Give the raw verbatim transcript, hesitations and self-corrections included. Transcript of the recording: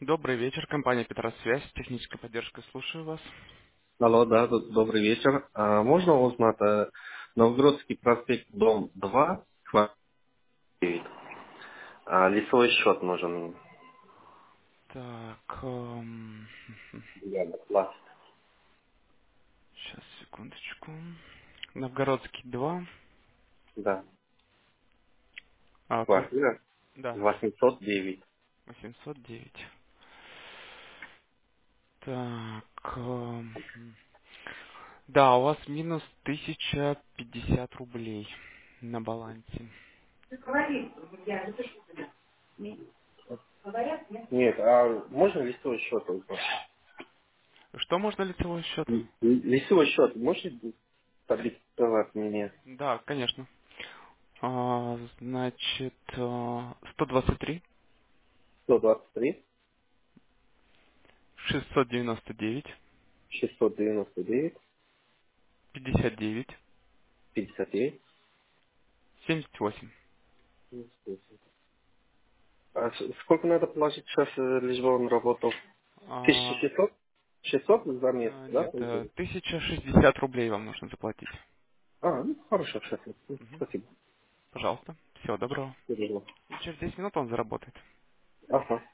Добрый вечер, компания Петросвязь, техническая поддержка, слушаю вас. Алло, да, д- добрый вечер. А, можно узнать, э, Новгородский проспект, дом два, квартира девять. А, лицевой счет нужен. Так, эм, Рядом, пласт. сейчас, секундочку. Новгородский два. Да, А, квар- квартира да, восемьсот девять. восемьсот девять. Так, эм, да, у вас минус тысяча пятьдесят рублей на балансе. Нет, а можно лицевой счет узнать? Что можно лицевой счет? Ли- ли- Лицевой счет можете продиктовать мне? Да, конечно. А, значит, э, сто двадцать три сто двадцать три, шестьсот девяносто девять шестьсот девяносто девять, пятьдесят девять пятьдесят девять. семьдесят восемь. А с- сколько надо положить сейчас, э, лишь бы он работал? А, тысяча шестьсот? шестьсот за месяц, А, да, Нет, э, получается? тысяча шестьдесят рублей вам нужно заплатить. А, ну, хорошо, шеф. Мгм. Спасибо. Пожалуйста. Всего доброго. Тяжело. И через десять минут он заработает. Ага.